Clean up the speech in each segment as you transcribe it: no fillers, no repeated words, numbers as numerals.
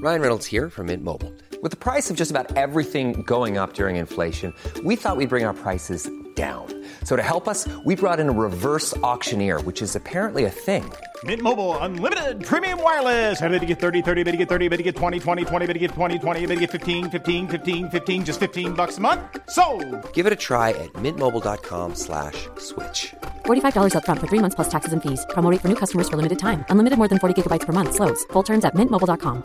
Ryan Reynolds here from Mint Mobile. With the price of just about everything going up during inflation, we thought we'd bring our prices down. So to help us, we brought in a reverse auctioneer, which is apparently a thing. Mint Mobile Unlimited Premium Wireless. How to get 30, 30, bit to get 30, bit to get 20, 20, 20, bit to get 20, 20, bit to get 15, 15, 15, 15, just $15 a month? Sold! Give it a try at mintmobile.com/switch. $45 up front for 3 months plus taxes and fees. Promo rate for new customers for limited time. Unlimited more than 40 gigabytes per month. Slows full terms at mintmobile.com.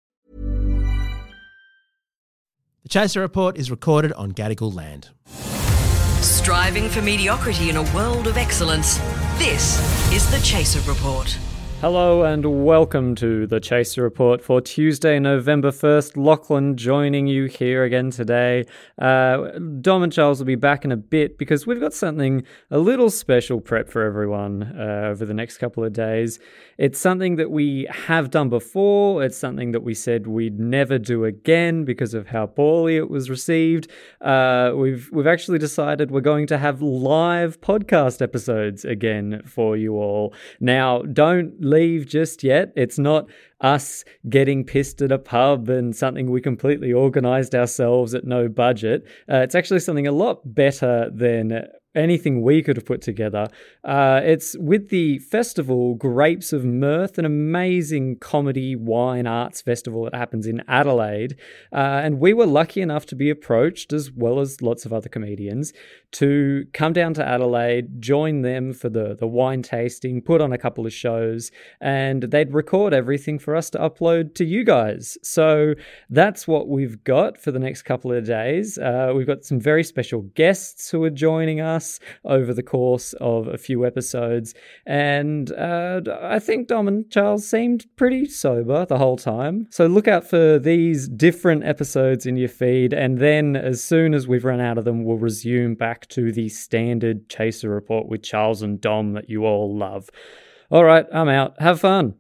The Chaser Report is recorded on Gadigal land. Striving for mediocrity in a world of excellence. This is the Chaser Report. Hello and welcome to the Chaser Report for Tuesday, November 1st. Lachlan joining you here again today. Dom and Charles will be back in a bit because we've got something a little special prep for everyone over the next couple of days. It's something that we have done before. It's something that we said we'd never do again because of how poorly it was received. We've actually decided we're going to have live podcast episodes again for you all. Now, don't leave just yet. It's not us getting pissed at a pub and something we completely organised ourselves at no budget. It's actually something a lot better than anything we could have put together. It's with the festival Grapes of Mirth, an amazing comedy wine arts festival that happens in Adelaide. And we were lucky enough to be approached, as well as lots of other comedians, to come down to Adelaide, join them for the wine tasting, put on a couple of shows, and they'd record everything for us to upload to you guys. So that's what we've got for the next couple of days. We've got some very special guests who are joining us over the course of a few episodes, and I think Dom and Charles seemed pretty sober the whole time. So look out for these different episodes in your feed, and then as soon as we've run out of them, we'll resume back to the standard Chaser Report with Charles and Dom that you all love. All right, I'm out. Have fun.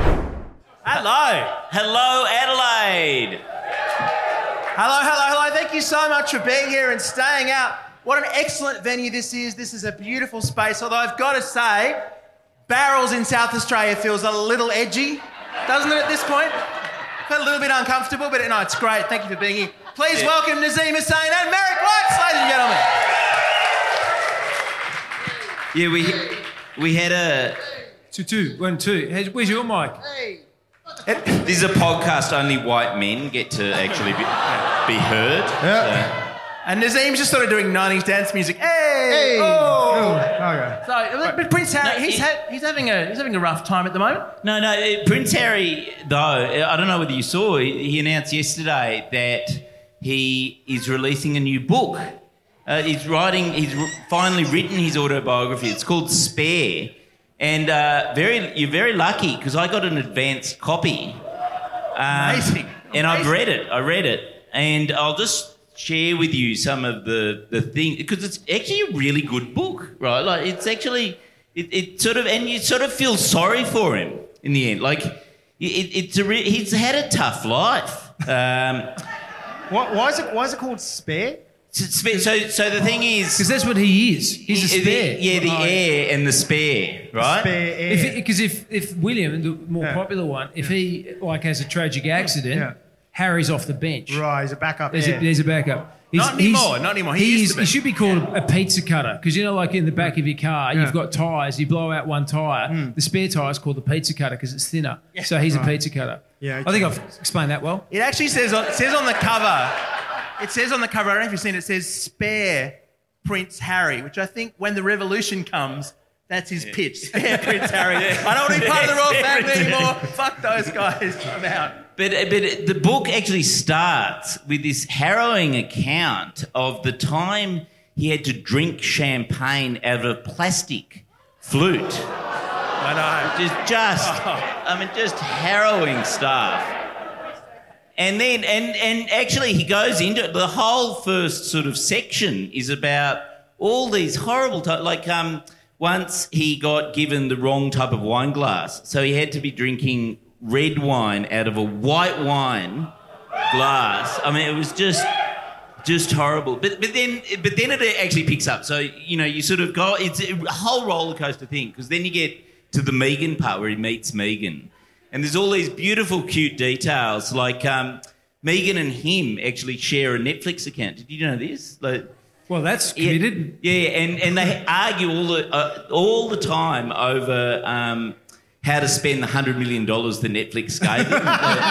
Hello, Adelaide. Hello. Thank you so much for being here and staying out. What an excellent venue this is. This is a beautiful space. Although I've got to say, Barrels in South Australia feels a little edgy, doesn't it, at this point? I felt a little bit uncomfortable, but no, it's great. Thank you for being here. Please welcome Nazeem Hussain and Merrick Watts, ladies and gentlemen. Yeah, we had a... 2, 1, 2. Hey, where's your mic? Hey. This is a podcast only white men get to actually be heard. Yeah. So. And Nazeem's just sort of doing 90s dance music. Hey! Oh! Okay. So, but Prince Harry, he's having a rough time at the moment. No, Prince Harry, though, I don't know whether you saw, he announced yesterday that he is releasing a new book. He's finally written his autobiography. It's called Spare. And you're very lucky because I got an advanced copy. Amazing. And I've read it. And I'll just share with you some of the things, because it's actually a really good book, right? Like, it's actually, it sort of, and you sort of feel sorry for him in the end. Like, he's had a tough life. Why is it called Spare? So the thing is... Because that's what he is. He's a spare. The heir and the spare, right? Spare heir. Because if William, the more popular one, if he, has a tragic accident, Harry's off the bench. Right, he's a backup. There's a backup. Not anymore. He should be called a pizza cutter because, like in the back of your car, you've got tyres, you blow out one tyre. The spare tyre is called the pizza cutter because it's thinner. Yeah. So he's a pizza cutter. Yeah, I think I've explained that well. It actually says on the cover, I don't know if you've seen it, says Spare Prince Harry, which I think when the revolution comes, that's his pitch. Spare Prince Harry. I don't want to be part of the royal family anymore. Fuck those guys. I'm out. But the book actually starts with this harrowing account of the time he had to drink champagne out of a plastic flute. I know. Just harrowing stuff. And then, and actually he goes into it. The whole first sort of section is about all these horrible once he got given the wrong type of wine glass. So he had to be drinking red wine out of a white wine glass. I mean, it was just horrible. But then it actually picks up. So, you sort of go, it's a whole roller coaster thing, because then you get to the Megan part where he meets Megan. And there's all these beautiful, cute details, like Meghan and him actually share a Netflix account. Did you know this? Well, that's committed. Yeah, and they argue all the time over how to spend the $100 million that Netflix gave them.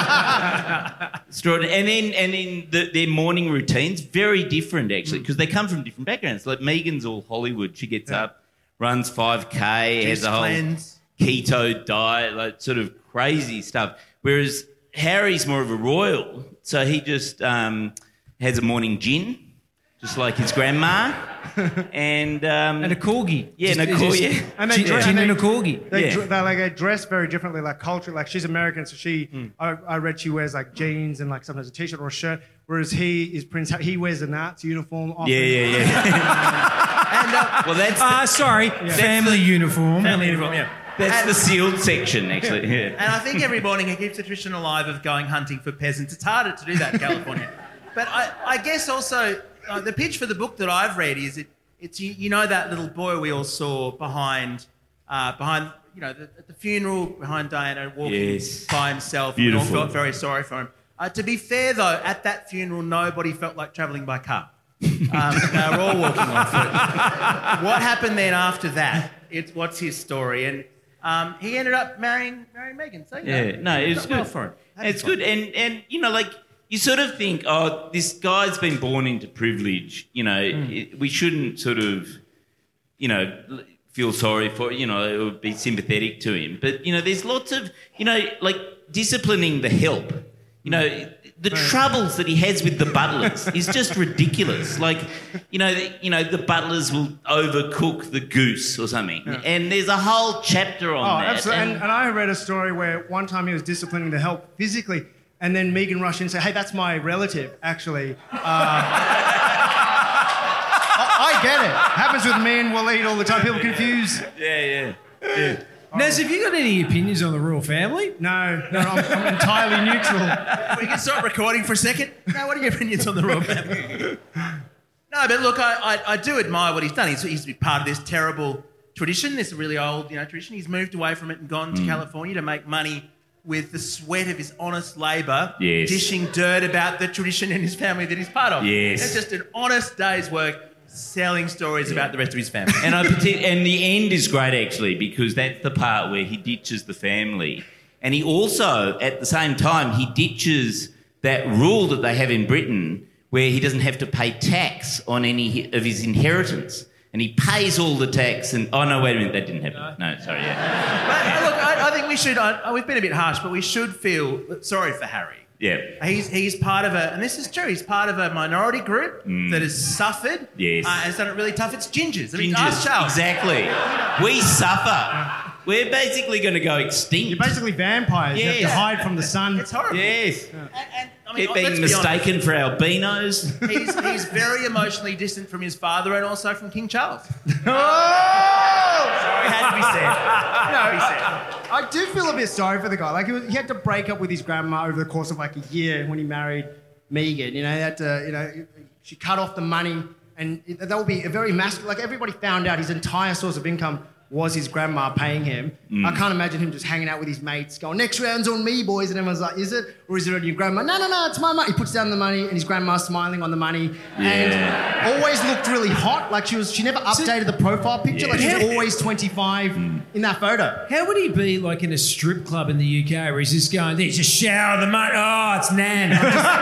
And then their morning routines, very different actually, because they come from different backgrounds. Like Megan's all Hollywood. She gets up, runs 5K, has a whole keto diet, like sort of crazy stuff. Whereas Harry's more of a royal, so he just has a morning gin, just like his grandma, and a corgi. Yeah, and a corgi. And they gin and a corgi. They dress very differently, like culturally. Like she's American, so I read she wears like jeans and like sometimes a t-shirt or a shirt, whereas he is Prince. He wears a Nazi uniform. Often. And well, that's family uniform. Family uniform, yeah. That's the sealed section, actually. Yeah. And I think every morning he keeps the tradition alive of going hunting for peasants. It's harder to do that in California. But I guess also the pitch for the book that I've read is it's you know that little boy we all saw behind at the funeral behind Diana walking by himself. Beautiful. We all felt very sorry for him. To be fair though, at that funeral nobody felt like travelling by car. They were all walking on foot. What happened then after that? What's his story? And he ended up marrying Meghan. So, it's good for him. It's good, and like you sort of think, oh, this guy's been born into privilege. We shouldn't sort of, feel sorry for, or be sympathetic to him. But there's lots of, like disciplining the help. The troubles that he has with the butlers is just ridiculous. Like, the butlers will overcook the goose or something. Yeah. And there's a whole chapter on that. Absolutely. And I read a story where one time he was disciplining the help physically, and then Meghan rushed in and said, hey, that's my relative, actually. I get it. Happens with me and Waleed all the time. People confuse. Yeah. Naz, have you got any opinions on the royal family? No, I'm entirely neutral. We can start recording for a second. No, what are your opinions on the royal family? No, but look, I do admire what he's done. He's been part of this terrible tradition, this really old tradition. He's moved away from it and gone to California to make money with the sweat of his honest labour, dishing dirt about the tradition and his family that he's part of. Yes. It's just an honest day's work selling stories about the rest of his family. And the end is great, actually, because that's the part where he ditches the family. And he also, at the same time, he ditches that rule that they have in Britain where he doesn't have to pay tax on any of his inheritance. And he pays all the tax and... Oh, no, wait a minute, that didn't happen. No, sorry, But, look, I think we should... we've been a bit harsh, but we should feel sorry for Harry. Yeah. He's part of and this is true, he's part of a minority group that has suffered. Yes. And it's done it really tough. It's gingers. Exactly. We suffer. We're basically going to go extinct. You're basically vampires. Yes. You have to hide from the sun. It's horrible. Yes. And Keep being mistaken for albinos. He's very emotionally distant from his father and also from King Charles. Oh! Sorry, it had to be said. I do feel a bit sorry for the guy. Like he had to break up with his grandma over the course of like a year when he married Meghan. He had to, she cut off the money, and that would be a very massive. Like everybody found out his entire source of income was his grandma paying him. I can't imagine him just hanging out with his mates going, next round's on me, boys. And everyone's like, is it? Or is it on your grandma? No, it's my money. He puts down the money and his grandma's smiling on the money. And always looked really hot. Like she never updated the profile picture. Like she's always 25 in that photo. How would he be like in a strip club in the UK where he's just going, there's a shower of the money. Oh, it's Nan.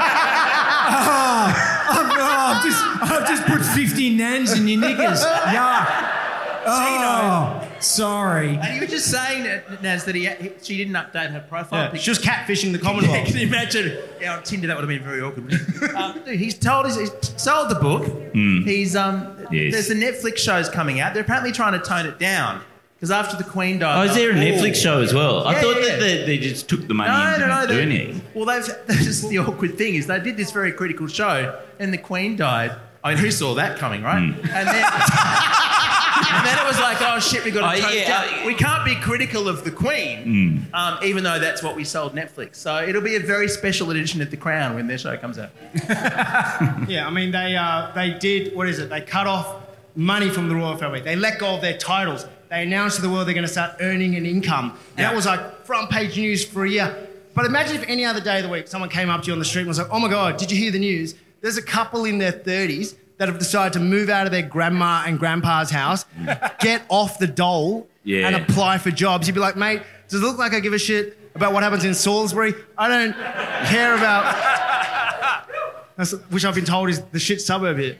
I've just put 50 Nans in your knickers. Yeah. Oh, sorry. And you were just saying, Naz, that she didn't update her profile picture. She was catfishing the Commonwealth. Can you imagine? Yeah, on Tinder that would have been very awkward. Dude, he's sold the book. He's there's the Netflix shows coming out. They're apparently trying to tone it down because after the Queen died. Oh, is there a Netflix show as well? I thought that they just took the money and didn't do anything. Well, that's just the awkward thing is they did this very critical show and the Queen died. I mean, who saw that coming, right? And then. And then it was like, oh shit, we got to tone it down. We can't be critical of the Queen, even though that's what we sold Netflix. So it'll be a very special edition of The Crown when their show comes out. Yeah, I mean, they did, what is it? They cut off money from the royal family. They let go of their titles. they announced to the world they're going to start earning an income. And that was like front page news for a year. But imagine if any other day of the week someone came up to you on the street and was like, oh my God, did you hear the news? There's a couple in their 30s that have decided to move out of their grandma and grandpa's house, get off the dole and apply for jobs. You'd be like, mate, does it look like I give a shit about what happens in Salisbury? I don't care about... which I've been told is the shit suburb here.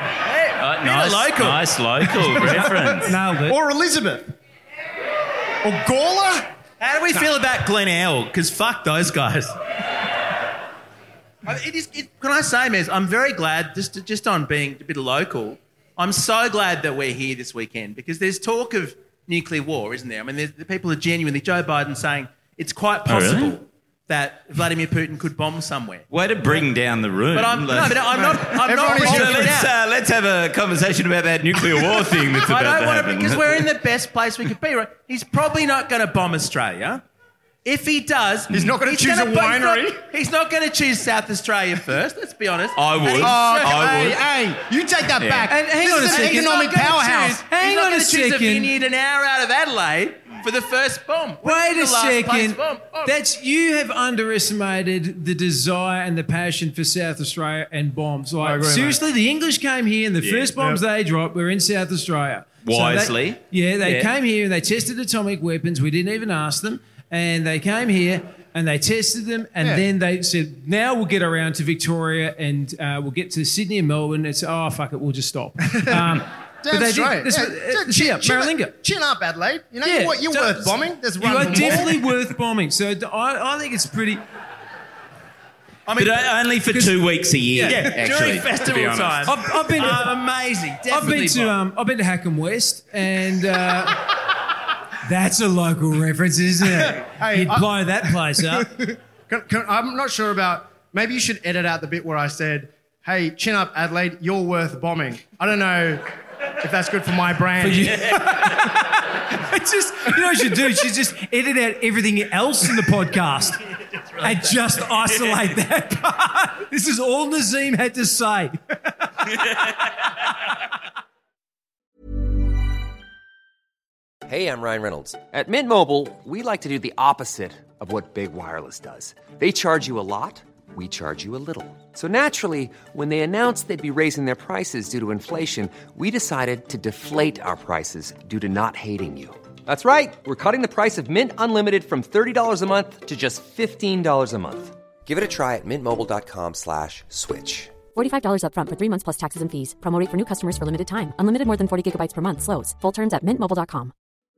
Nice local reference. Nailed it. Or Elizabeth. Or Gawler. How do we feel about Glenelg? Because fuck those guys. Can I say, Mez, I'm very glad, just on being a bit local, I'm so glad that we're here this weekend because there's talk of nuclear war, isn't there? I mean, the people are genuinely, Joe Biden saying it's quite possible that Vladimir Putin could bomb somewhere. Way to bring down the room. But I'm not let's have a conversation about that nuclear war thing that's about to happen. I don't want to, because we're in the best place we could be, right? He's probably not going to bomb Australia. If he does... He's not going to choose a winery. He's not going to choose South Australia first, let's be honest. I would. Hey, you take that back. And hang on a second. Economic powerhouse. Hang on a second. He's not going to choose a vineyard an hour out of Adelaide for the first bomb. Wait a second. You have underestimated the desire and the passion for South Australia and bombs. Like, seriously, the English came here and the first bombs they dropped were in South Australia. Wisely. So they came here and they tested atomic weapons. We didn't even ask them. And they came here and they tested them and then they said, now we'll get around to Victoria and we'll get to Sydney and Melbourne. It's, oh, fuck it, we'll just stop. Damn straight. Maralinga. Chin up, Adelaide. You know, you're worth bombing. There's you are definitely worth bombing. So I think it's pretty... But only for 2 weeks a year. Actually, during festival time. I've been amazing. Definitely I've been to Hackham West and... That's a local reference, isn't it? You'd blow that place up. I'm not sure about... Maybe you should edit out the bit where I said, hey, chin up, Adelaide, you're worth bombing. I don't know if that's good for my brand. It's just, you know what you should do? You should just edit out everything else in the podcast and just isolate that part. This is all Nazim had to say. Hey, I'm Ryan Reynolds. At Mint Mobile, we like to do the opposite of what Big Wireless does. They charge you a lot, we charge you a little. So naturally, when they announced they'd be raising their prices due to inflation, we decided to deflate our prices due to not hating you. That's right. We're cutting the price of Mint Unlimited from $30 a month to just $15 a month. Give it a try at mintmobile.com/switch. $45 up front for 3 months plus taxes and fees. Promo rate for new customers for limited time. Unlimited more than 40 gigabytes per month. Slows full terms at mintmobile.com.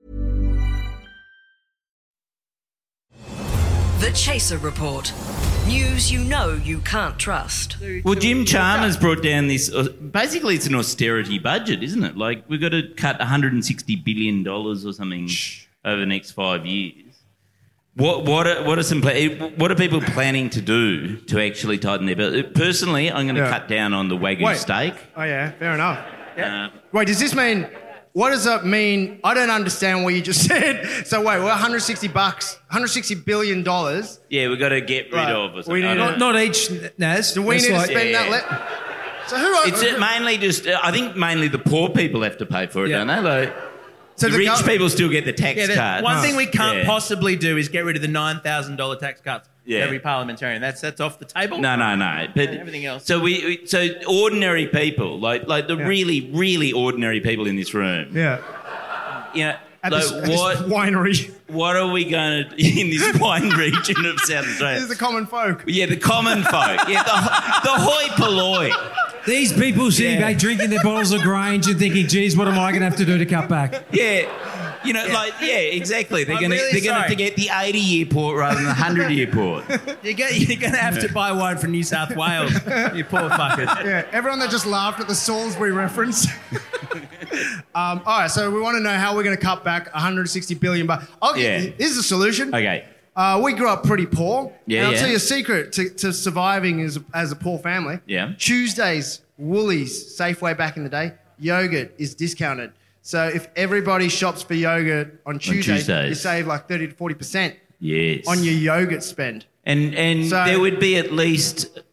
The Chaser Report. News you know you can't trust. Well, Jim Chalmers brought down this... basically, it's an austerity budget, isn't it? Like, we've got to cut $160 billion or something over the next 5 years. What are people planning to do to actually tighten their belt? Personally, I'm going to cut down on the Wagyu steak. Oh, yeah, fair enough. Wait, does this mean... What does that mean? I don't understand what you just said. So wait, we're $160 billion. Yeah, we've got to get rid of or something. Not each, Naz. Do we need to spend that? So who? It's mainly just. I think mainly the poor people have to pay for it, don't they? Like, so the rich people still get the tax cut. One thing we can't possibly do is get rid of the $9,000 tax cuts. Yeah. Every parliamentarian. That's off the table. No. But everything else. So so ordinary people, like the really, really ordinary people in this room. Yeah. At this winery. What are we going to in this wine region of South Australia? This is the common folk. Yeah, the common folk. Yeah, the hoi polloi. These people sitting back drinking their bottles of Grange and thinking, geez, what am I going to have to do to cut back? Yeah. Exactly. They're going to have to get the 80-year port rather than the 100-year port. You're going to have to buy one from New South Wales, you poor fuckers. Yeah, everyone that just laughed at the Salisbury reference. All right, so we want to know how we're going to cut back $160 billion. Okay, here's the solution. Okay. We grew up pretty poor. Yeah, and I'll tell you a secret to surviving as a poor family. Yeah. Tuesdays, Woolies, Safeway back in the day, yogurt is discounted. So if everybody shops for yogurt on Tuesdays, you save like 30 to 40% on your yogurt spend. And so, there would be at least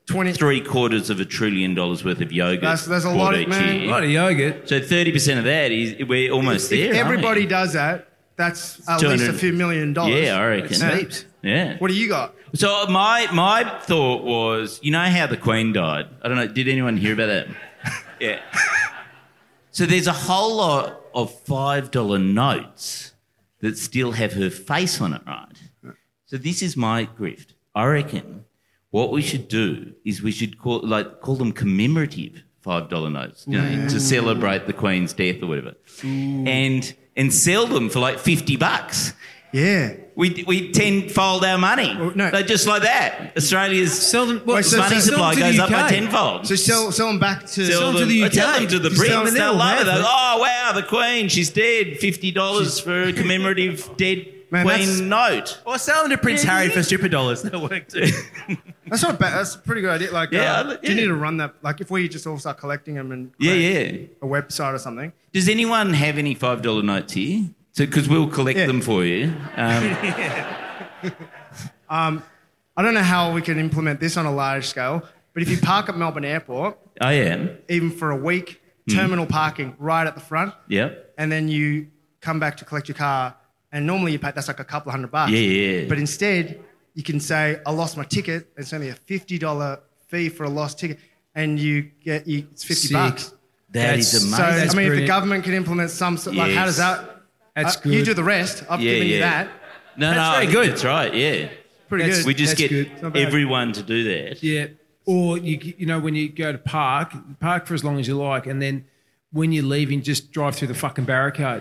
$750 billion worth of yogurt. There's a lot bought of each year. A lot of yogurt. So 30% of that is we're almost there. If everybody aren't does that, that's at 200 least a few $1 million. Yeah, I reckon. That's heaps. Yeah. What do you got? So my thought was, you know how the Queen died? I don't know. Did anyone hear about that? Yeah. So there's a whole lot of $5 notes that still have her face on it, right? So this is my grift. I reckon what we should do is we should call them commemorative $5 notes, you know, to celebrate the Queen's death or whatever, and sell them for like $50. Yeah. We tenfold our money. No. Like, just like that. Australia's money supply goes up by tenfold. So sell them back to... Sell them to the UK. Tell them to the Just tell Brits. them They'll they'll love it. have They'll, it. oh, wow, the Queen, she's dead. $50 for a commemorative dead Queen note. Or sell them to Prince Harry for super dollars. That'll work too. That's not bad. That's a pretty good idea. Like, Yeah, do you need to run that? Like, if we just all start collecting them and Yeah, create a website or something. Does anyone have any $5 notes here? Because we'll collect them for you. I don't know how we can implement this on a large scale, but if you park at Melbourne Airport, I am. even for a week, terminal parking right at the front, Yep. and then you come back to collect your car, and normally you pay, that's like a couple $100. Yeah. But instead, you can say, I lost my ticket. It's only a $50 fee for a lost ticket, and it's $50. That is amazing. So, I mean, if the brilliant. government can implement some sort, like, how does that... That's You good. do the rest. I've given you that. No, That's I very think good. That's right, yeah. Pretty good. We just That's get good. Not bad. everyone to do that. Yeah. Or, you know, when you go to park for as long as you like, and then when you're leaving, just drive through the fucking barricade.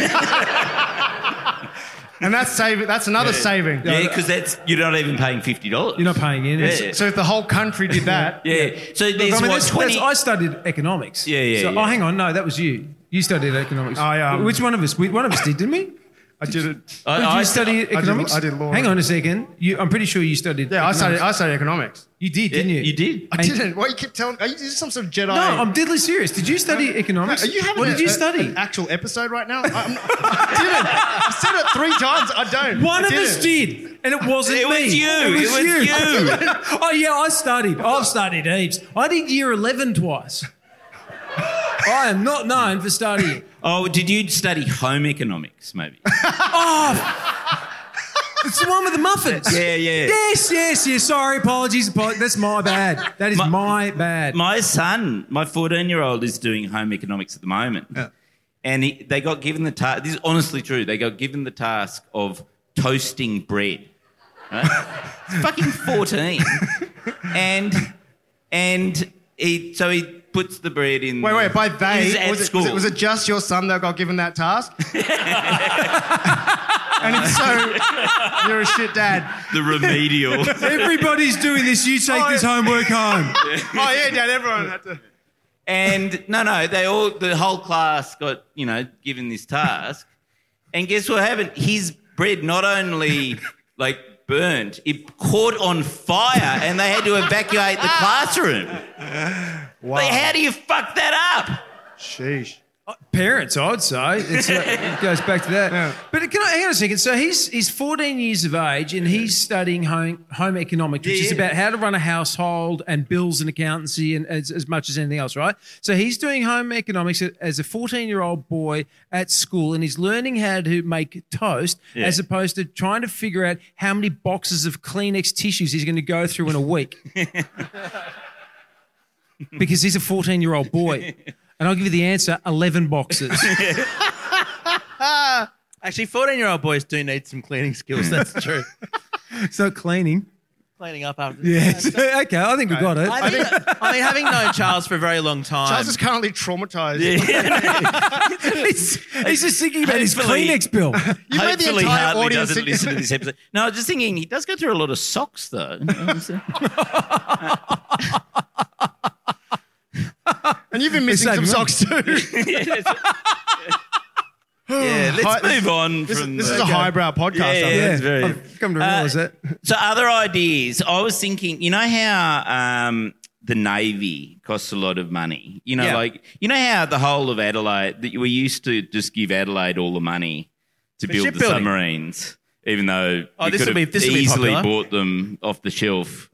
And that's saving. That's another saving. Yeah, because you're not even paying $50. You're not paying in. Yeah. So if the whole country did that... Yeah. So Look, there's I mean, what, 20... I studied economics. Yeah. So, oh, hang on. No, that was you. You studied economics. Oh, yeah. Which one of us? One of us did, didn't we? I did it. Did you study economics? I did law. Hang on a second. I'm pretty sure you studied. Yeah, I economics. studied economics. You did, didn't you? You did? I didn't. What you keep telling? Are you some sort of Jedi? No, I'm deadly serious. Did you study economics? Are you having what did you an study? actual episode right now? I didn't. I said it 3 times. I don't. One I of us didn't. did, and it wasn't It me. was you. It was you. Oh yeah, I studied. I've studied heaps. I did year 11 twice. I am not known for studying. Oh, did you study home economics, maybe? It's the one with the muffins. Yeah. Yes. Sorry, apologies. That's my bad. That is my bad. My son, my 14-year-old, is doing home economics at the moment. Yeah. And they got given the task, this is honestly true, they got given the task of toasting bread. Right? He's fucking 14. and he puts the bread in. Wait. By they, He's at school. was it just your son that got given that task? And if so, you're a shit dad. The remedial. Everybody's doing this. You take this homework home. Oh yeah, Dad. Everyone had to. And the whole class got, given this task. And guess what happened? His bread not only burnt, it caught on fire and they had to evacuate the classroom. Wow. Like, how do you fuck that up? Sheesh. Parents, I'd say. It goes back to that. Yeah. But hang on a second. So he's 14 years of age and he's studying home economics, which is about how to run a household and bills and accountancy and as much as anything else, right? So he's doing home economics as a 14-year-old boy at school and he's learning how to make toast as opposed to trying to figure out how many boxes of Kleenex tissues he's going to go through in a week. Because he's a 14-year-old boy. And I'll give you the answer, 11 boxes. Actually, 14-year-old boys do need some cleaning skills. That's true. So cleaning. Cleaning up after. Yes. Okay, I think we got it. I mean, having known Charles for a very long time. Charles is currently traumatized. He's just thinking about his Hopefully- Kleenex bill. You made the Hopefully entire Hartley audience doesn't listen to this episode. No, I was just thinking he does go through a lot of socks, though. And you've been missing some socks too. Yeah, let's move on from... This is a highbrow podcast. Yeah, it's very... I've come to realise that. So other ideas, I was thinking, you know how the Navy costs a lot of money? You know how the whole of Adelaide, that we used to just give Adelaide all the money to build the submarines, even though we could have easily bought them off the shelf,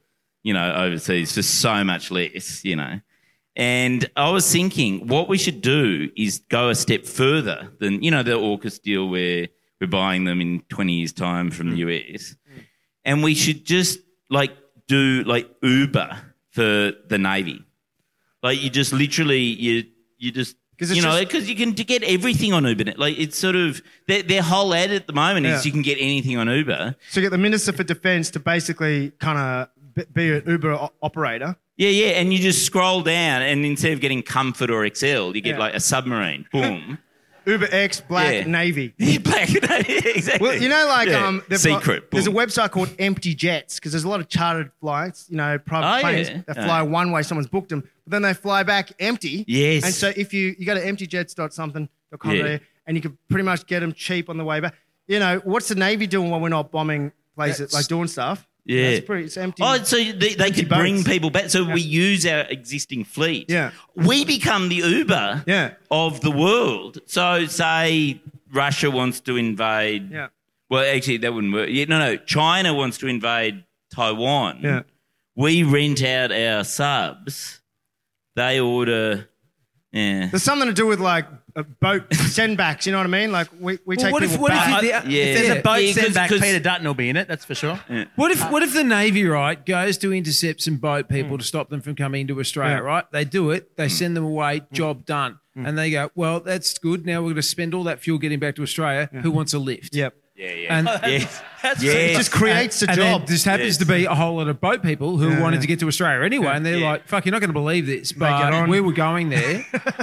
overseas for so much less, And I was thinking what we should do is go a step further than, the AUKUS deal where we're buying them in 20 years' time from the US. And we should just, do, Uber for the Navy. You just literally, you just... Because you can get everything on Uber. It's sort of... Their whole ad at the moment is you can get anything on Uber. So you get the Minister for Defence to basically kind of be an Uber operator. Yeah, and you just scroll down and instead of getting Comfort or Excel, you get a submarine. Boom. Uber X Black Navy. Yeah, Black Navy, exactly. Well, Secret. There's a website called Empty Jets because there's a lot of chartered flights, private planes that fly one way, someone's booked them, but then they fly back empty. Yes. And so if you go to emptyjets.something.com and you can pretty much get them cheap on the way back. What's the Navy doing when we're not bombing places, doing stuff? Yeah. It's empty. Oh, so they could bring people back. So we use our existing fleet. Yeah. We become the Uber of the world. So say Russia wants to invade. Yeah. Well, actually, that wouldn't work. No. China wants to invade Taiwan. Yeah. We rent out our subs. They order... Yeah. There's something to do with boat sendbacks, you know what I mean? We take people back. If there's a boat sendback, Peter Dutton will be in it, that's for sure. Yeah. What if the Navy, goes to intercept some boat people to stop them from coming into Australia, right? They do it, they send them away, job done. And they go, well, that's good. Now we're going to spend all that fuel getting back to Australia. Who wants a lift? Yep. Yeah. And It just creates a job. And there just happens to be a whole lot of boat people who wanted to get to Australia anyway, and they're like, fuck, you're not going to believe this, but we were going there.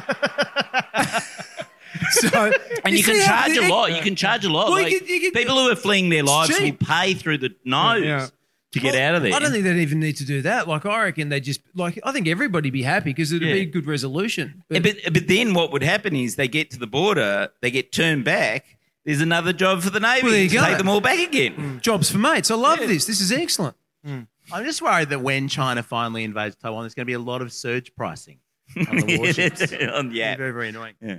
And you can charge a lot. You can charge a lot. Well, you can, people who are fleeing their lives will pay through the nose to get out of there. I don't think they'd even need to do that. I reckon they just I think everybody be happy because it'd be a good resolution. But then what would happen is they get to the border, they get turned back. There's another job for the Navy to take them all back again. Jobs for mates. I love this. This is excellent. I'm just worried that when China finally invades Taiwan, there's going to be a lot of surge pricing on the warships. Yeah. Very, very annoying. Yeah.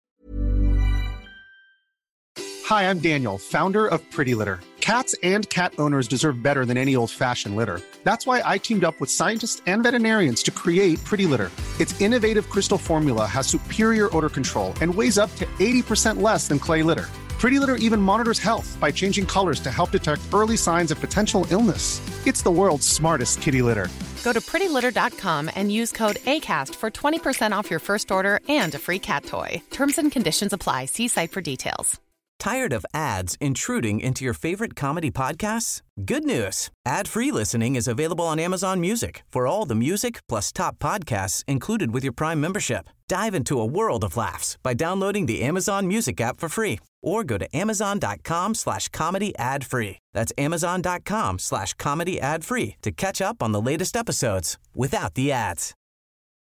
Hi, I'm Daniel, founder of Pretty Litter. Cats and cat owners deserve better than any old-fashioned litter. That's why I teamed up with scientists and veterinarians to create Pretty Litter. Its innovative crystal formula has superior odor control and weighs up to 80% less than clay litter. Pretty Litter even monitors health by changing colors to help detect early signs of potential illness. It's the world's smartest kitty litter. Go to prettylitter.com and use code ACAST for 20% off your first order and a free cat toy. Terms and conditions apply. See site for details. Tired of ads intruding into your favorite comedy podcasts? Good news. Ad-free listening is available on Amazon Music for all the music plus top podcasts included with your Prime membership. Dive into a world of laughs by downloading the Amazon Music app for free or go to amazon.com/comedy ad-free. That's amazon.com/comedy ad-free to catch up on the latest episodes without the ads.